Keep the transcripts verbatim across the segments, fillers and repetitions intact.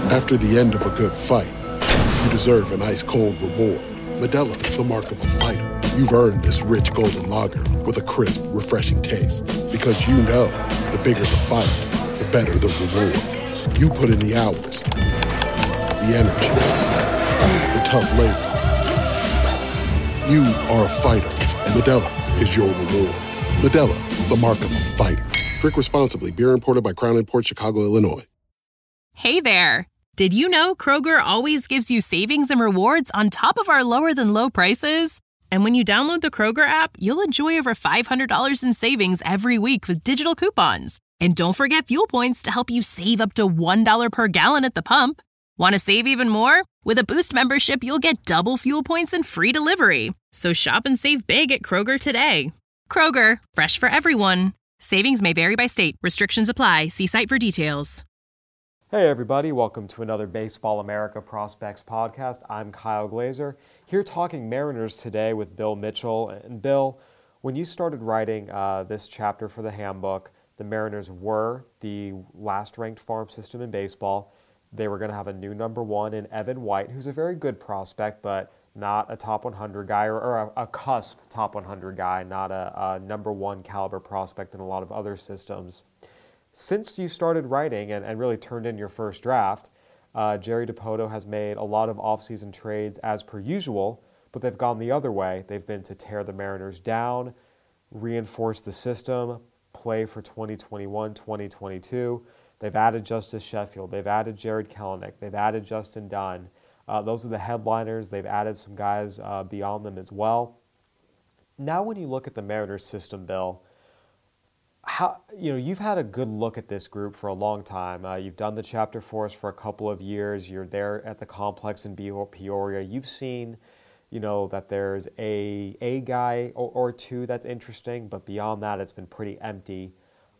After the end of a good fight, you deserve an ice-cold reward. Modelo is the mark of a fighter. You've earned this rich golden lager with a crisp, refreshing taste. Because you know, the bigger the fight, the better the reward. You put in the hours, the energy, the tough labor. You are a fighter, and Modelo is your reward. Modelo, the mark of a fighter. Drink responsibly. Beer imported by Crown Imports, Chicago, Illinois. Hey there. Did you know Kroger always gives you savings and rewards on top of our lower than low prices? And when you download the Kroger app, you'll enjoy over five hundred dollars in savings every week with digital coupons. And don't forget fuel points to help you save up to one dollar per gallon at the pump. Want to save even more? With a Boost membership, you'll get double fuel points and free delivery. So shop and save big at Kroger today. Kroger, fresh for everyone. Savings may vary by state. Restrictions apply. See site for details. Hey everybody, welcome to another Baseball America Prospects podcast. I'm Kyle Glazer, here talking Mariners today with Bill Mitchell. And Bill, when you started writing uh, this chapter for the handbook, the Mariners were the last ranked farm system in baseball. They were going to have a new number one in Evan White, who's a very good prospect, but not a top one hundred guy or, or a, a cusp top one hundred guy, not a, a number one caliber prospect in a lot of other systems. Since you started writing and, and really turned in your first draft, uh, Jerry Dipoto has made a lot of offseason trades as per usual, but they've gone the other way. They've been to tear the Mariners down, reinforce the system, play for twenty twenty-one, twenty twenty-two. They've added Justice Sheffield. They've added Jared Kelenic. They've added Justin Dunn. Uh, those are the headliners. They've added some guys uh, beyond them as well. Now when you look at the Mariners system, Bill, How, you know, you've had a good look at this group for a long time. Uh, you've done the chapter for us for a couple of years. You're there at the complex in Peoria. You've seen, you know, that there's a a guy or, or two that's interesting, but beyond that, it's been pretty empty.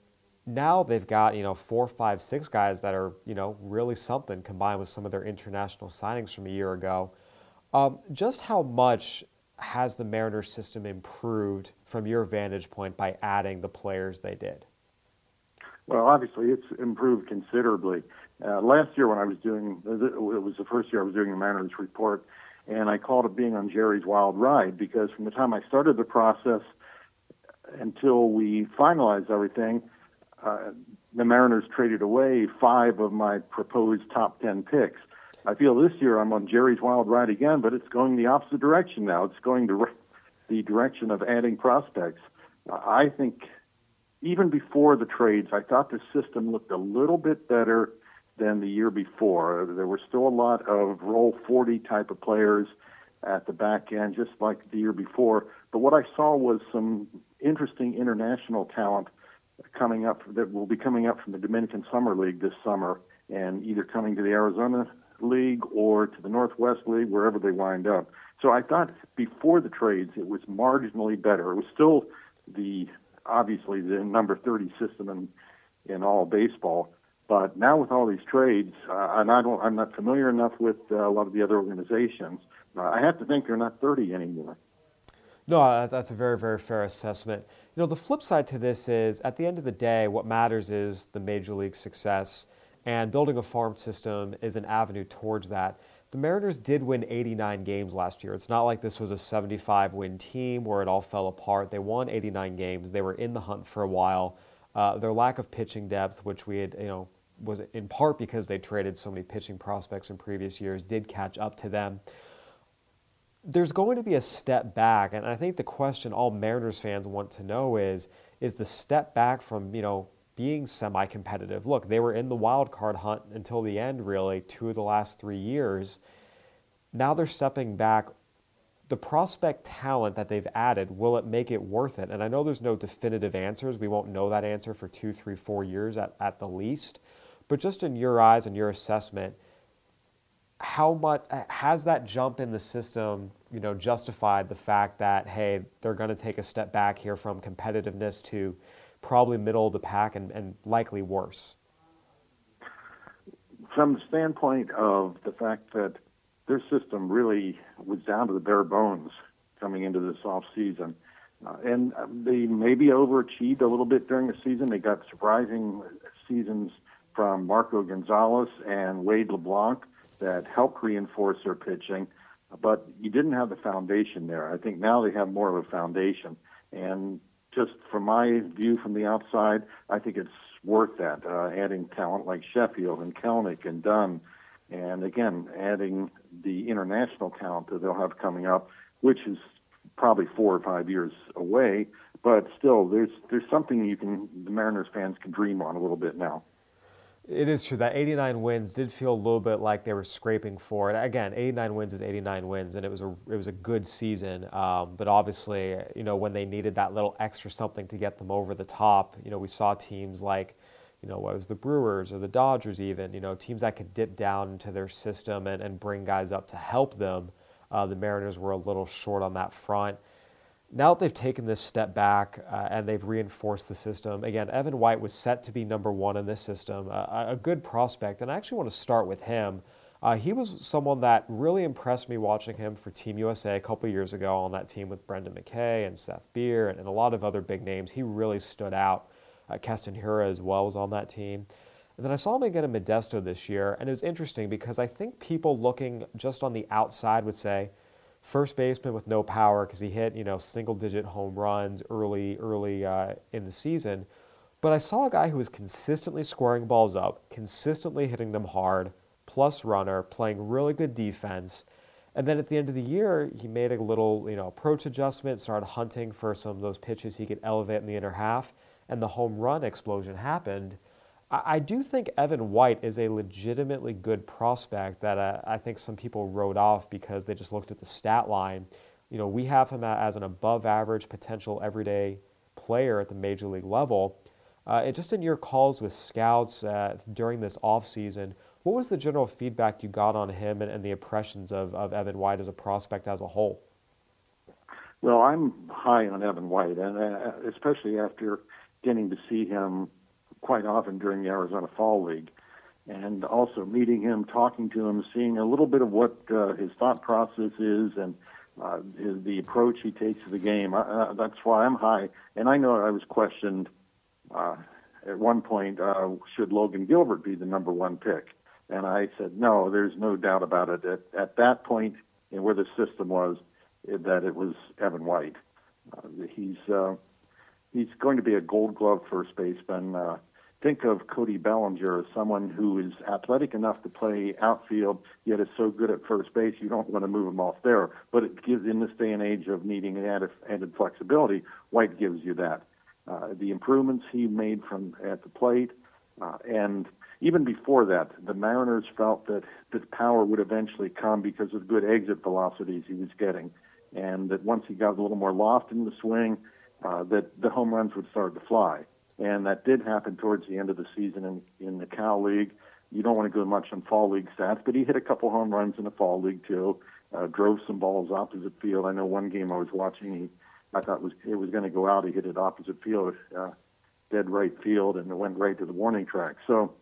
Now they've got, you know, four, five, six guys that are, you know, really something combined with some of their international signings from a year ago. Um, just how much has the Mariners system improved from your vantage point by adding the players they did? Well, obviously it's improved considerably. Uh, last year when I was doing, it was the first year I was doing the Mariners report, and I called it being on Jerry's wild ride because from the time I started the process until we finalized everything, uh, the Mariners traded away five of my proposed top ten picks. I feel this year I'm on Jerry's wild ride again, but it's going the opposite direction now. It's going to the direction of adding prospects. I think even before the trades, I thought the system looked a little bit better than the year before. There were still a lot of roll forty type of players at the back end, just like the year before. But what I saw was some interesting international talent coming up that will be coming up from the Dominican Summer League this summer and either coming to the Arizona League or to the Northwest League, wherever they wind up. So I thought before the trades it was marginally better. It was still the obviously the number thirty system in in all baseball, but now with all these trades, uh, and I don't, I'm not familiar enough with uh, a lot of the other organizations. Uh, I have to think they're not thirty anymore. No, that's a very, very fair assessment. You know, the flip side to this is, at the end of the day, what matters is the major league success. And building a farm system is an avenue towards that. The Mariners did win eighty-nine games last year. It's not like this was a seventy-five win team where it all fell apart. They won eighty-nine games. They were in the hunt for a while. Uh, their lack of pitching depth, which we had, you know, was in part because they traded so many pitching prospects in previous years, did catch up to them. There's going to be a step back, and I think the question all Mariners fans want to know is, is the step back from, you know, being semi-competitive. Look, they were in the wild card hunt until the end, really, two of the last three years. Now they're stepping back. The prospect talent that they've added, will it make it worth it? And I know there's no definitive answers. We won't know that answer for two, three, four years at, at the least. But just in your eyes and your assessment, how much has that jump in the system, you know, justified the fact that, hey, they're going to take a step back here from competitiveness to probably middle of the pack and, and likely worse? From the standpoint of the fact that their system really was down to the bare bones coming into this off season, uh, and they maybe overachieved a little bit during the season. They got surprising seasons from Marco Gonzalez and Wade LeBlanc that helped reinforce their pitching, but you didn't have the foundation there. I think now they have more of a foundation. And just from my view from the outside, I think it's worth that, uh, adding talent like Sheffield and Kelnick and Dunn, and again, adding the international talent that they'll have coming up, which is probably four or five years away, but still, there's there's something you can the Mariners fans can dream on a little bit now. It is true that eighty-nine wins did feel a little bit like they were scraping for it. Again, eighty-nine wins is eighty-nine wins, and it was a it was a good season. Um, but obviously, you know, when they needed that little extra something to get them over the top, you know, we saw teams like, you know, what was the Brewers or the Dodgers even, you know, teams that could dip down into their system and, and bring guys up to help them. Uh, the Mariners were a little short on that front. Now that they've taken this step back uh, and they've reinforced the system, again, Evan White was set to be number one in this system, uh, a good prospect, and I actually want to start with him. Uh, he was someone that really impressed me watching him for Team U S A a couple years ago on that team with Brendan McKay and Seth Beer and, and a lot of other big names. He really stood out. Uh, Keston Hiura as well was on that team. And then I saw him again in Modesto this year, and it was interesting because I think people looking just on the outside would say, first baseman with no power because he hit, you know, single-digit home runs early, early uh, in the season. But I saw a guy who was consistently squaring balls up, consistently hitting them hard, plus runner, playing really good defense. And then at the end of the year, he made a little, you know, approach adjustment, started hunting for some of those pitches he could elevate in the inner half, and the home run explosion happened. I do think Evan White is a legitimately good prospect that uh, I think some people wrote off because they just looked at the stat line. You know, we have him as an above-average potential everyday player at the major league level. Uh, and just in your calls with scouts uh, during this offseason, what was the general feedback you got on him and, and the impressions of, of Evan White as a prospect as a whole? Well, I'm high on Evan White, and uh, especially after getting to see him quite often during the Arizona Fall League, and also meeting him, talking to him, seeing a little bit of what uh, his thought process is and uh, his, the approach he takes to the game. Uh, that's why I'm high. And I know I was questioned uh, at one point, uh, should Logan Gilbert be the number one pick? And I said, no, there's no doubt about it. At, at that point, in where the system was, it, that it was Evan White. Uh, he's uh, he's going to be a Gold Glove first baseman. Uh, Think of Cody Bellinger as someone who is athletic enough to play outfield, yet is so good at first base you don't want to move him off there. But it gives, in this day and age of needing added, added flexibility, White gives you that. Uh, the improvements he made from at the plate, uh, and even before that, the Mariners felt that the power would eventually come because of good exit velocities he was getting, and that once he got a little more loft in the swing, uh, that the home runs would start to fly. And that did happen towards the end of the season in, in the Cal League. You don't want to go much on Fall League stats, but he hit a couple home runs in the Fall League too. Uh, drove some balls opposite field. I know one game I was watching, he, I thought it was it was going to go out. He hit it opposite field, uh, dead right field, and it went right to the warning track. So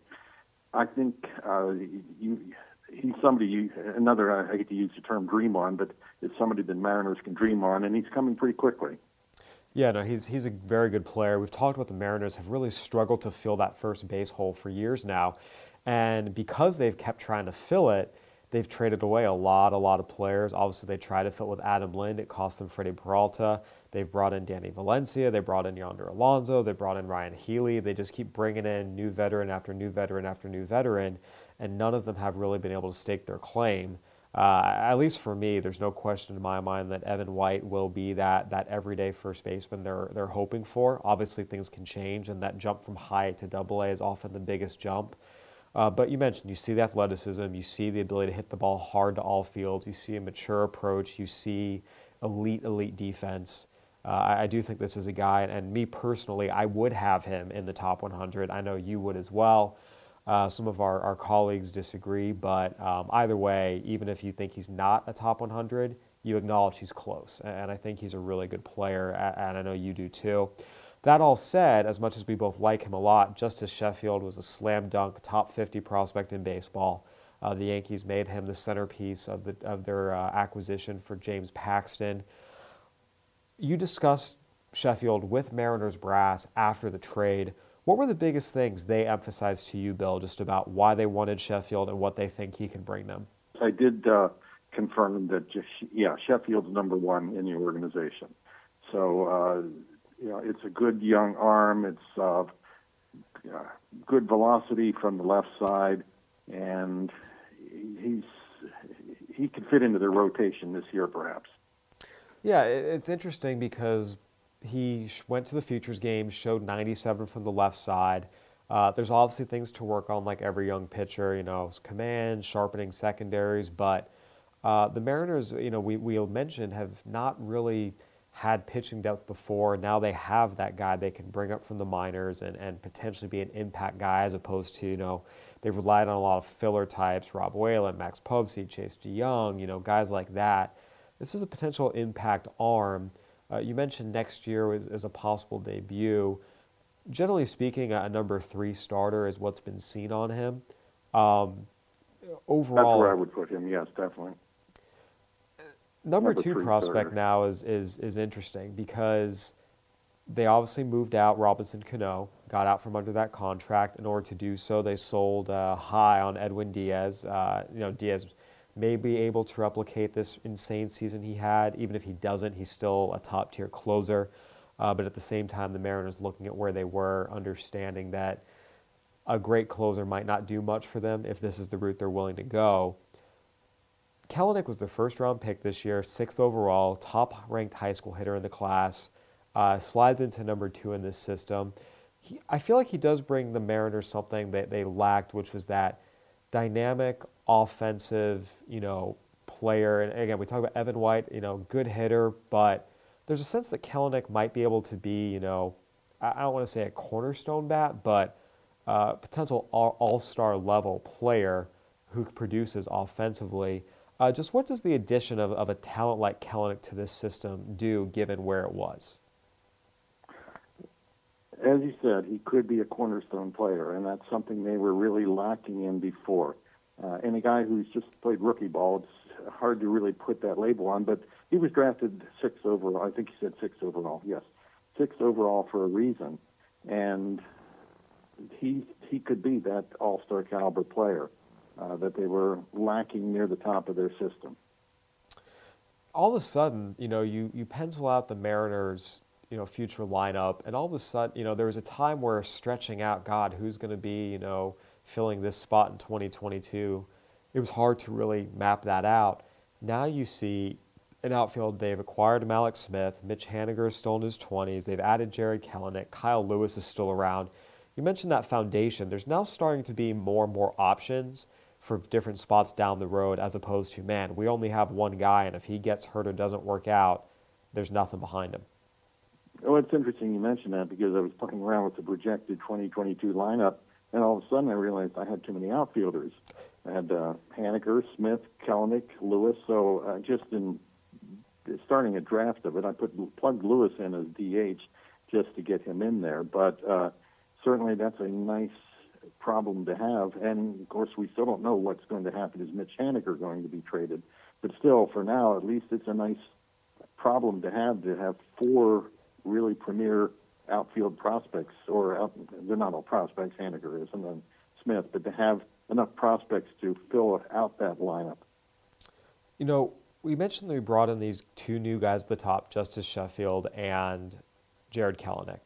I think uh, you, he's somebody you another. I hate to use the term dream on, but it's somebody that Mariners can dream on, and he's coming pretty quickly. Yeah, no, he's he's a very good player. We've talked about the Mariners have really struggled to fill that first base hole for years now. And because they've kept trying to fill it, they've traded away a lot, a lot of players. Obviously, they tried to fill it with Adam Lind. It cost them Freddie Peralta. They've brought in Danny Valencia. They brought in Yonder Alonso. They brought in Ryan Healy. They just keep bringing in new veteran after new veteran after new veteran, and none of them have really been able to stake their claim. Uh, at least for me, there's no question in my mind that Evan White will be that that everyday first baseman they're they're hoping for. Obviously, things can change, and that jump from high to double A is often the biggest jump. Uh, but you mentioned, you see the athleticism, you see the ability to hit the ball hard to all fields, you see a mature approach, you see elite, elite defense. Uh, I, I do think this is a guy, and me personally, I would have him in the top one hundred. I know you would as well. Uh, some of our, our colleagues disagree, but um, either way, even if you think he's not a top one hundred, you acknowledge he's close. And I think he's a really good player, and I know you do too. That all said, as much as we both like him a lot, Justice Sheffield was a slam dunk top fifty prospect in baseball. Uh, the Yankees made him the centerpiece of the of their uh, acquisition for James Paxton. You discussed Sheffield with Mariners brass after the trade. What were the biggest things they emphasized to you, Bill, just about why they wanted Sheffield and what they think he can bring them? I did uh, confirm that, yeah, Sheffield's number one in the organization. So, uh, you know, it's a good young arm. It's uh, uh, good velocity from the left side, and he's he could fit into their rotation this year, perhaps. Yeah, it's interesting because he went to the Futures game, showed ninety-seven from the left side. Uh, there's obviously things to work on, like every young pitcher, you know, command, sharpening secondaries. But uh, the Mariners, you know, we we mentioned have not really had pitching depth before. Now they have that guy they can bring up from the minors and, and potentially be an impact guy, as opposed to, you know, they've relied on a lot of filler types, Rob Whalen, Max Povsey, Chase DeYoung, you know, guys like that. This is a potential impact arm. Uh, you mentioned next year is, is a possible debut. Generally speaking, a number three starter is what's been seen on him. Um, overall, that's where I would put him. Yes, definitely. Number, number two three prospect starter. now is, is is interesting because they obviously moved out Robinson Cano, got out from under that contract. In order to do so, they sold uh, high on Edwin Diaz. Uh, you know, Diaz may be able to replicate this insane season he had. Even if he doesn't, he's still a top-tier closer. Uh, but at the same time, the Mariners, looking at where they were, understanding that a great closer might not do much for them if this is the route they're willing to go. Kelenic was the first-round pick this year, sixth overall, top-ranked high school hitter in the class, uh, slides into number two in this system. He, I feel like he does bring the Mariners something that they lacked, which was that dynamic, offensive, you know, player. And again, we talk about Evan White, you know, good hitter, but there's a sense that Kelenic might be able to be, you know, I don't want to say a cornerstone bat, but uh, potential all-star level player who produces offensively. Uh, just what does the addition of, of a talent like Kelenic to this system do, given where it was? As you said, he could be a cornerstone player, and that's something they were really lacking in before. Uh, and a guy who's just played rookie ball, it's hard to really put that label on, but he was drafted sixth overall. I think he said sixth overall, yes. Sixth overall for a reason. And he he could be that all-star caliber player uh, that they were lacking near the top of their system. All of a sudden, you know, you, you pencil out the Mariners, you know, future lineup, and all of a sudden, you know, there was a time where stretching out, God, who's going to be, you know, filling this spot in twenty twenty-two, it was hard to really map that out. Now you see an outfield, they've acquired Mallex Smith, Mitch Haniger is still in his twenties, they've added Jared Kelenic, Kyle Lewis is still around. You mentioned that foundation. There's now starting to be more and more options for different spots down the road, as opposed to, man, we only have one guy, and if he gets hurt or doesn't work out, there's nothing behind him. Oh, it's interesting you mentioned that, because I was playing around with the projected twenty twenty-two lineup, and all of a sudden I realized I had too many outfielders. I had uh, Haniger, Smith, Kelenic, Lewis. So uh, just in starting a draft of it, I put plugged Lewis in as D H just to get him in there. But uh, certainly that's a nice problem to have. And, of course, we still don't know what's going to happen. Is Mitch Haniger going to be traded? But still, for now, at least it's a nice problem to have, to have four really premier outfield prospects, or out, they're not all prospects, Haniger is, and then Smith, but to have enough prospects to fill out that lineup. You know, we mentioned that we brought in these two new guys at the top, Justice Sheffield and Jared Kelenic.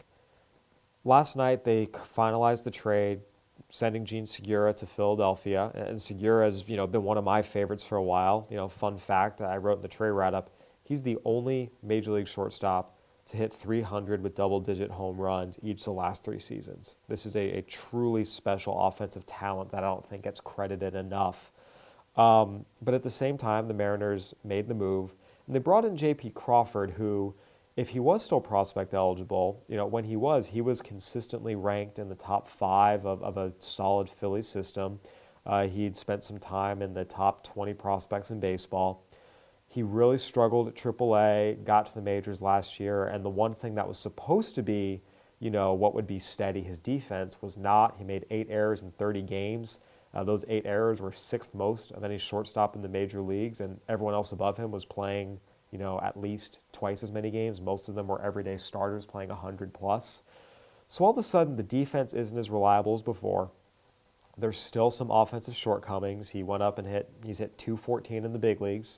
Last night, they finalized the trade, sending Gene Segura to Philadelphia, and Segura has, you know, been one of my favorites for a while. You know, fun fact, I wrote in the trade write-up, he's the only Major League shortstop to hit three hundred with double-digit home runs each of the last three seasons. This is a, a truly special offensive talent that I don't think gets credited enough. Um, but at the same time, the Mariners made the move, and they brought in J P Crawford, who, if he was still prospect eligible, you know, when he was, he was consistently ranked in the top five of, of a solid Phillies system. Uh, he'd spent some time in the top twenty prospects in baseball. He really struggled at triple A, got to the majors last year, and the one thing that was supposed to be, you know, what would be steady, his defense, was not. He made eight errors in thirty games. Uh, those eight errors were sixth most of any shortstop in the major leagues, and everyone else above him was playing, you know, at least twice as many games. Most of them were everyday starters playing one hundred plus. So all of a sudden, the defense isn't as reliable as before. There's still some offensive shortcomings. He went up and hit, he's hit two fourteen in the big leagues.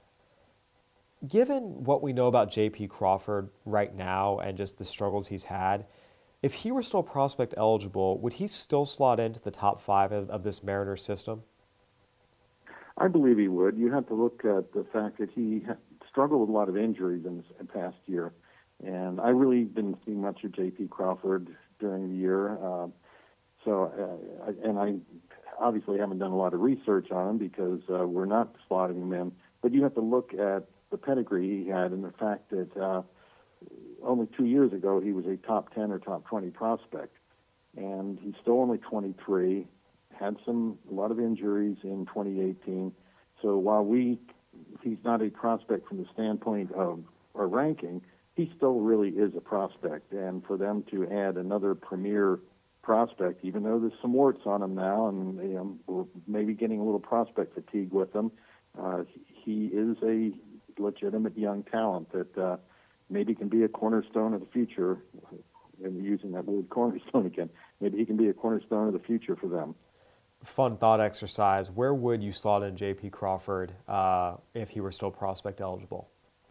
Given what we know about J P Crawford right now and just the struggles he's had, if he were still prospect eligible, would he still slot into the top five of, of this Mariners system? I believe he would. You have to look at the fact that he struggled with a lot of injuries in the past year. And I really didn't see much of J P Crawford during the year. Uh, so, uh, and I obviously haven't done a lot of research on him because uh, we're not slotting him in. But you have to look at the pedigree he had and the fact that uh, only two years ago he was a top ten or top twenty prospect. And he's still only twenty-three, had some a lot of injuries in twenty eighteen. So while we he's not a prospect from the standpoint of our ranking, he still really is a prospect. And for them to add another premier prospect, even though there's some warts on him now, and you know, we're maybe getting a little prospect fatigue with him, uh, he is a legitimate young talent that uh, maybe can be a cornerstone of the future. And using that word cornerstone again, maybe he can be a cornerstone of the future for them. Fun thought exercise. Where would you slot in J P Crawford uh, if he were still prospect eligible?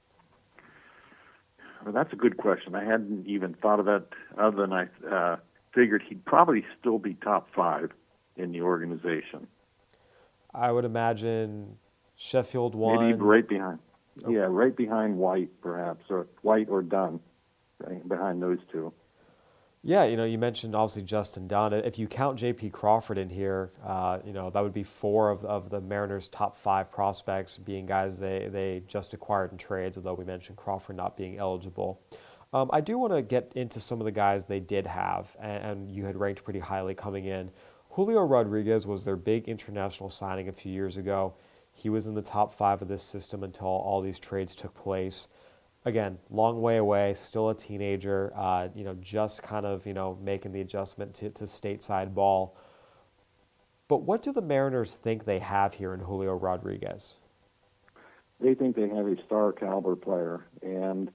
Well, that's a good question. I hadn't even thought of that other than I uh, figured he'd probably still be top five in the organization. I would imagine Sheffield one. Maybe right behind. Okay. Yeah, right behind White, perhaps, or White or Dunn, right behind those two. Yeah, you know, you mentioned obviously Justin Dunn. If you count J P Crawford in here, uh, you know, that would be four of, of the Mariners' top five prospects being guys they, they just acquired in trades, although we mentioned Crawford not being eligible. Um, I do want to get into some of the guys they did have, and, and you had ranked pretty highly coming in. Julio Rodriguez was their big international signing a few years ago. He was in the top five of this system until all these trades took place. Again, long way away, still a teenager, uh, you know, just kind of, you know, making the adjustment to, to stateside ball. But what do the Mariners think they have here in Julio Rodriguez? They think they have a star caliber player, and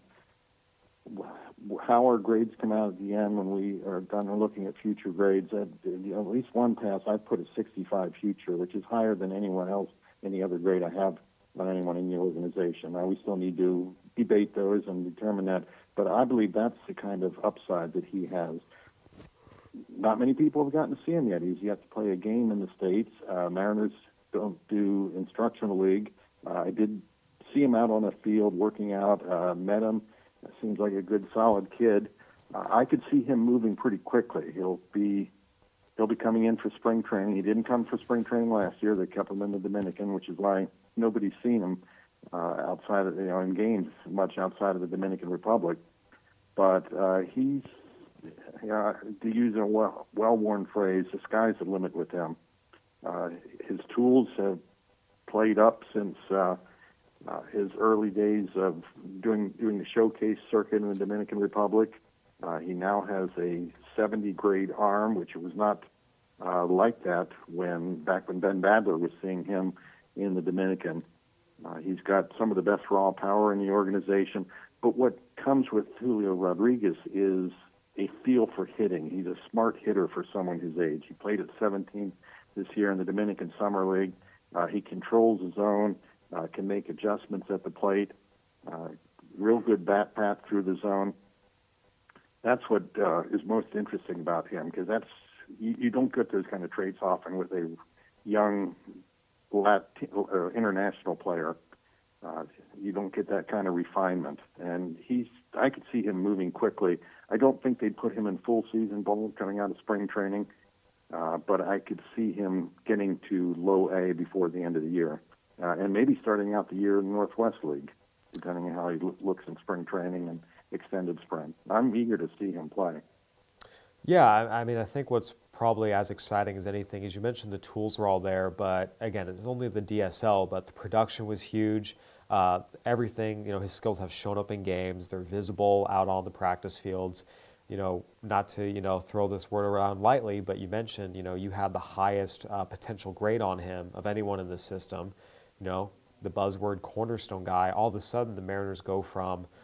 how our grades come out at the end when we are done looking at future grades, at, you know, at least one pass, I put a sixty-five future, which is higher than anyone else, any other grade I have on anyone in the organization. Now, we still need to debate those and determine that, but I believe that's the kind of upside that he has. Not many people have gotten to see him yet. He's yet to play a game in the States. Uh, Mariners don't do instructional league. Uh, I did see him out on the field working out, uh, met him. Seems like a good, solid kid. Uh, I could see him moving pretty quickly. He'll be he'll be coming in for spring training. He didn't come for spring training last year. They kept him in the Dominican, which is why nobody's seen him uh, outside of, you know, in games much outside of the Dominican Republic. But uh, he's, you know, to use a well, well-worn phrase, the sky's the limit with him. Uh, his tools have played up since uh, uh, his early days of doing doing the showcase circuit in the Dominican Republic. Uh, he now has a seventy grade arm, which was not uh, like that when back when Ben Badler was seeing him in the Dominican. Uh, he's got some of the best raw power in the organization. But what comes with Julio Rodriguez is a feel for hitting. He's a smart hitter for someone his age. He played at seventeen this year in the Dominican Summer League. Uh, he controls his zone, uh, can make adjustments at the plate, uh, real good bat path through the zone. That's what uh, is most interesting about him, because that's you, you don't get those kind of traits often with a young Latin, uh, international player. Uh, you don't get that kind of refinement, and he's. I could see him moving quickly. I don't think they'd put him in full season ball coming out of spring training, uh, but I could see him getting to low A before the end of the year, uh, and maybe starting out the year in the Northwest League, depending on how he lo- looks in spring training and extended spring. I'm eager to see him play. Yeah, I, I mean, I think what's probably as exciting as anything is you mentioned the tools were all there, but again, it's only the D S L, but the production was huge. Uh, everything, you know, his skills have shown up in games. They're visible out on the practice fields. You know, not to, you know, throw this word around lightly, but you mentioned, you know, you had the highest uh, potential grade on him of anyone in this system. You know, the buzzword cornerstone guy. All of a sudden, the Mariners go from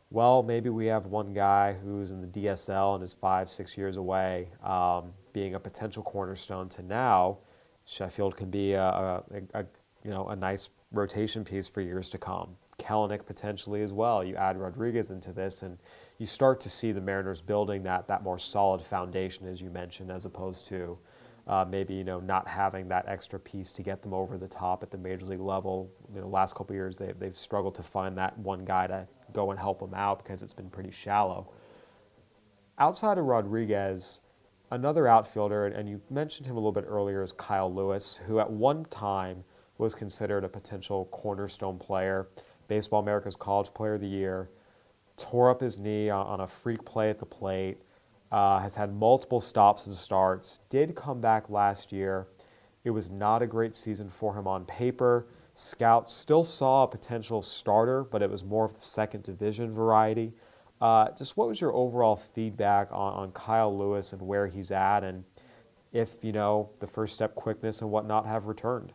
well, maybe we have one guy who's in the D S L and is five, six years away, um, being a potential cornerstone, to now Sheffield can be a, a, a you know a nice rotation piece for years to come. Kelenic potentially as well. You add Rodriguez into this, and you start to see the Mariners building that that more solid foundation, as you mentioned, as opposed to uh, maybe you know not having that extra piece to get them over the top at the major league level. You know, last couple of years they they've struggled to find that one guy to go and help them out because it's been pretty shallow. Outside of Rodriguez, another outfielder, and you mentioned him a little bit earlier, is Kyle Lewis, who at one time was considered a potential cornerstone player. Baseball America's College Player of the Year, tore up his knee on a freak play at the plate, uh, has had multiple stops and starts, did come back last year. It was not a great season for him on paper. Scouts still saw a potential starter, but it was more of the second division variety. Uh, just what was your overall feedback on, on Kyle Lewis and where he's at, and if, you know, the first step quickness and whatnot have returned?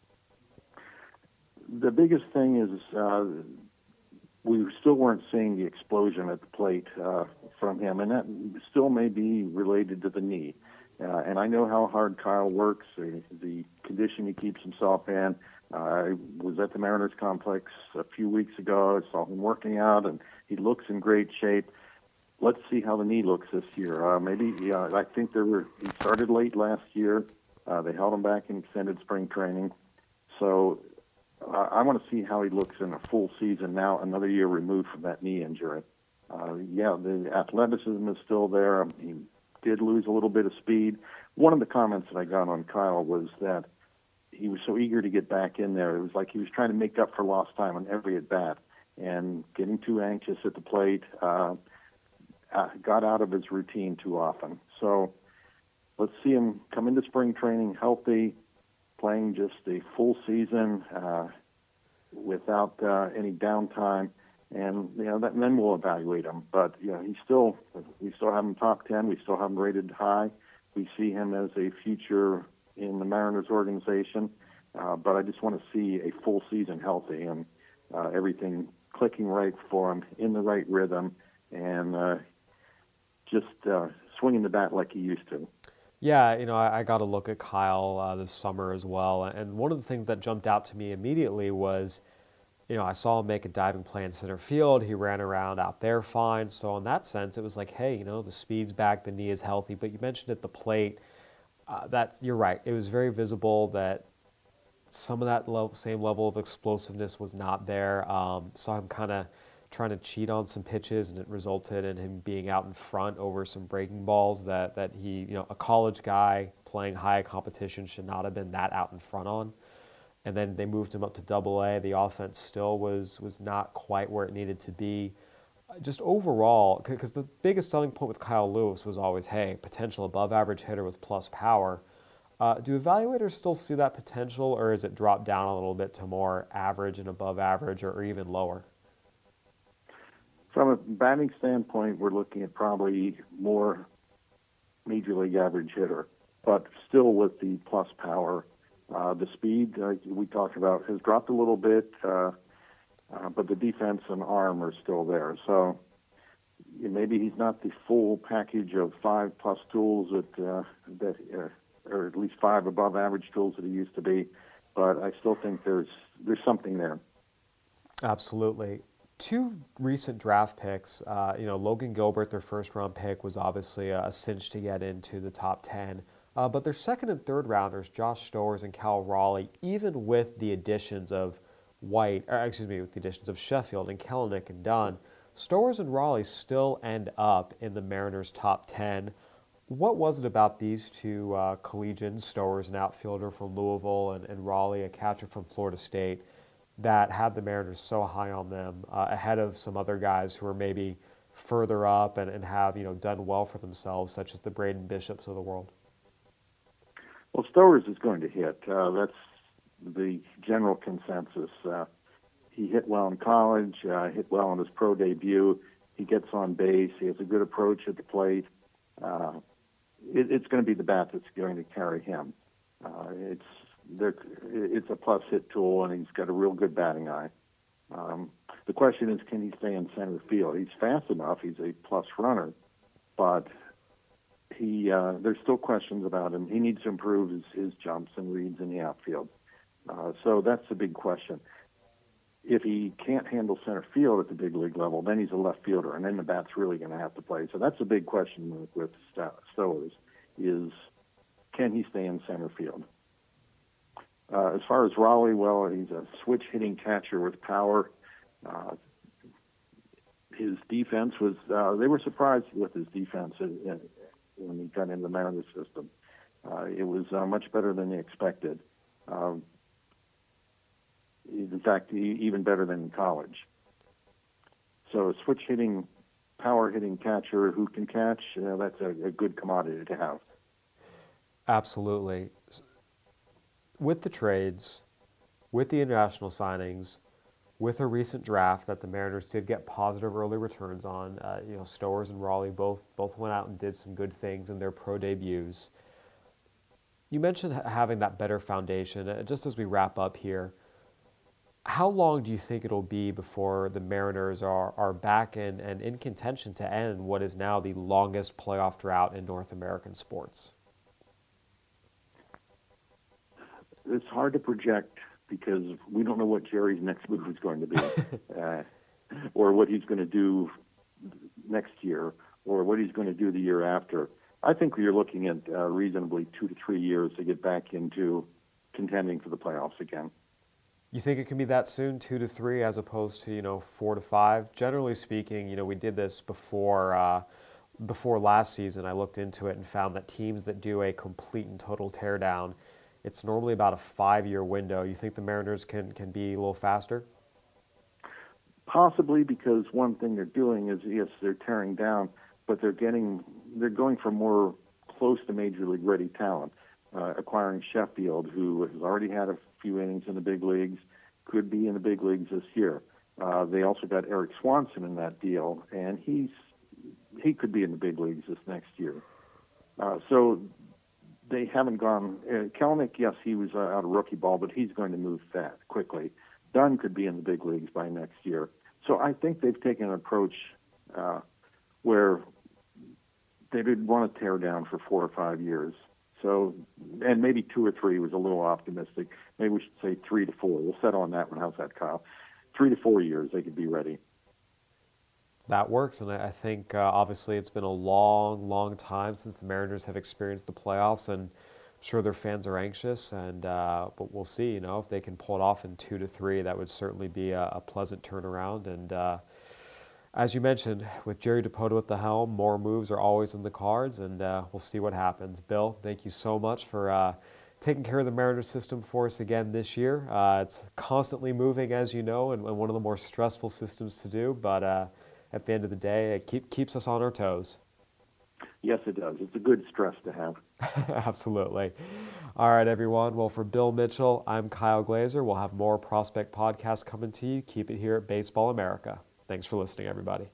The biggest thing is uh, we still weren't seeing the explosion at the plate uh, from him, and that still may be related to the knee. Uh, and I know how hard Kyle works, uh, the condition he keeps himself in. Uh, I was at the Mariners complex a few weeks ago. I saw him working out, and he looks in great shape. Let's see how the knee looks this year. Uh, maybe uh, I think there were. He started late last year. Uh, they held him back in extended spring training. So uh, I want to see how he looks in a full season now, another year removed from that knee injury. Uh, yeah, the athleticism is still there. He did lose a little bit of speed. One of the comments that I got on Kyle was that he was so eager to get back in there. It was like he was trying to make up for lost time on every at-bat, and getting too anxious at the plate, uh, uh, got out of his routine too often. So let's see him come into spring training healthy, playing just a full season uh, without uh, any downtime, and you know that, and then we'll evaluate him. But you know, he's still we still have him top ten. We still have him rated high. We see him as a future in the Mariners organization, uh, but I just want to see a full season healthy and uh, everything clicking right for him, in the right rhythm, and uh, just uh, swinging the bat like he used to. Yeah, you know, I, I got to look at Kyle uh, this summer as well, and one of the things that jumped out to me immediately was, you know, I saw him make a diving play in center field. He ran around out there fine. So in that sense, it was like, hey, you know, the speed's back, the knee is healthy. But you mentioned at the plate, uh, that's you're right. It was very visible that some of that level, same level of explosiveness was not there. Um, saw him kind of trying to cheat on some pitches, and it resulted in him being out in front over some breaking balls that that he, you know, a college guy playing high competition should not have been that out in front on. And then they moved him up to double A. The offense still was was not quite where it needed to be. Just overall, because the biggest selling point with Kyle Lewis was always, hey, potential above-average hitter with plus power. Uh, do evaluators still see that potential, or is it dropped down a little bit to more average and above average, or, or even lower? From a batting standpoint, we're looking at probably more major league average hitter, but still with the plus power. Uh, the speed, uh, we talked about, has dropped a little bit, uh, uh, but the defense and arm are still there. So yeah, maybe he's not the full package of five plus tools that, uh, that uh, or at least five above average tools that he used to be, but I still think there's there's something there. Absolutely. Two recent draft picks, uh, you know, Logan Gilbert, their first round pick, was obviously a, a cinch to get into the top ten. Uh, but their second and third rounders, Josh Stowers and Cal Raleigh, even with the additions of White, or excuse me, with the additions of Sheffield and Kelenic and Dunn, Stowers and Raleigh still end up in the Mariners' top ten. What was it about these two uh, collegians, Stowers, an outfielder from Louisville, and, and Raleigh, a catcher from Florida State, that had the Mariners so high on them uh, ahead of some other guys who are maybe further up and, and have, you know, done well for themselves, such as the Braden Bishops of the world? Well, Stowers is going to hit. Uh, that's the general consensus. Uh, he hit well in college, uh, hit well in his pro debut. He gets on base. He has a good approach at the plate. Uh, it, it's going to be the bat that's going to carry him. Uh, it's it's a plus hit tool, and he's got a real good batting eye. Um, The question is, can he stay in center field? He's fast enough. He's a plus runner, but he uh, there's still questions about him. He needs to improve his, his jumps and reads in the outfield. Uh, so that's the big question. If he can't handle center field at the big league level, then he's a left fielder, and then the bat's really going to have to play. So that's a big question with, with Stowers, is can he stay in center field? Uh, as far as Raleigh, well, he's a switch-hitting catcher with power. Uh, his defense was, uh, they were surprised with his defense in, when he got into the Mariners system. Uh, it was uh, much better than they expected. Um, in fact, even better than in college. So a switch-hitting, power-hitting catcher who can catch, uh, that's a, a good commodity to have. Absolutely. With the trades, with the international signings, with a recent draft that the Mariners did get positive early returns on, uh, you know, Stowers and Raleigh both both went out and did some good things in their pro debuts. You mentioned having that better foundation. Uh, just as we wrap up here, how long do you think it'll be before the Mariners are, are back in and in contention to end what is now the longest playoff drought in North American sports? It's hard to project because we don't know what Jerry's next move is going to be, uh, or what he's going to do next year, or what he's going to do the year after. I think you're looking at uh, reasonably two to three years to get back into contending for the playoffs again. You think it can be that soon, two to three, as opposed to, you know, four to five? Generally speaking, you know, we did this before uh, before last season. I looked into it and found that teams that do a complete and total teardown, it's normally about a five-year window. You think the Mariners can, can be a little faster? Possibly, because one thing they're doing is, yes, they're tearing down, but they're getting they're going for more close to major league ready talent. Uh, acquiring Sheffield, who has already had a few innings in the big leagues, could be in the big leagues this year. Uh, they also got Eric Swanson in that deal, and he's he could be in the big leagues this next year. Uh, so. They haven't gone. Uh, Kelenic, yes, he was uh, out of rookie ball, but he's going to move fast quickly. Dunn could be in the big leagues by next year. So I think they've taken an approach uh, where they didn't want to tear down for four or five years. So, and maybe two or three was a little optimistic. Maybe we should say three to four. We'll settle on that one. How's that, Kyle? Three to four years, they could be ready. That works, and I think uh, obviously it's been a long, long time since the Mariners have experienced the playoffs, and I'm sure their fans are anxious, and uh, but we'll see. You know, if they can pull it off in two to three, that would certainly be a, a pleasant turnaround. And uh, as you mentioned, with Jerry Dipoto at the helm, more moves are always in the cards, and uh, we'll see what happens. Bill, thank you so much for uh, taking care of the Mariners system for us again this year. Uh, it's constantly moving, as you know, and, and one of the more stressful systems to do, but. Uh, At the end of the day, it keep, keeps us on our toes. Yes, it does. It's a good stress to have. Absolutely. All right, everyone. Well, for Bill Mitchell, I'm Kyle Glaser. We'll have more Prospect podcasts coming to you. Keep it here at Baseball America. Thanks for listening, everybody.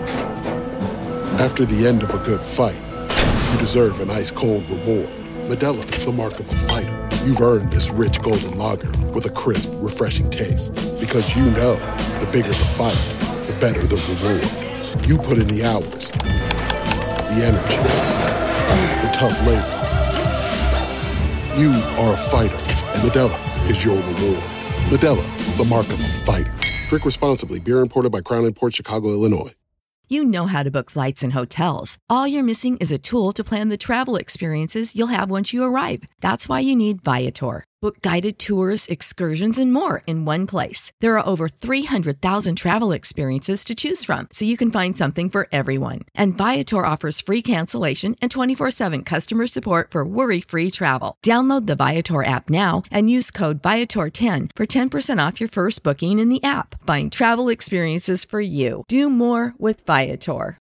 After the end of a good fight, you deserve an ice-cold reward. Modelo is the mark of a fighter. You've earned this rich golden lager with a crisp, refreshing taste. Because you know, the bigger the fight, the better the reward. You put in the hours, the energy, the tough labor. You are a fighter, and Modelo is your reward. Modelo, the mark of a fighter. Drink responsibly. Beer imported by Crown Imports, Chicago, Illinois. You know how to book flights and hotels. All you're missing is a tool to plan the travel experiences you'll have once you arrive. That's why you need Viator. Book guided tours, excursions, and more in one place. There are over three hundred thousand travel experiences to choose from, so you can find something for everyone. And Viator offers free cancellation and twenty-four seven customer support for worry-free travel. Download the Viator app now and use code Viator ten for ten percent off your first booking in the app. Find travel experiences for you. Do more with Viator.